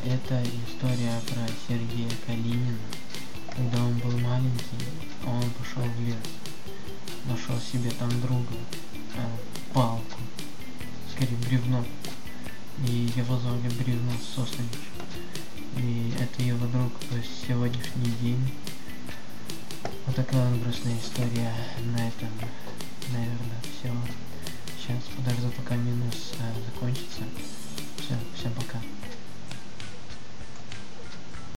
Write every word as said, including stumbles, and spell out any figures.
это история про Сергея Калинина. Когда он был маленький, он пошел в лес, нашел себе там друга, э, палку, скорее бревно, и его звали Бревно Сосович. И это его друг по сегодняшний день. Вот такая грустная история. На этом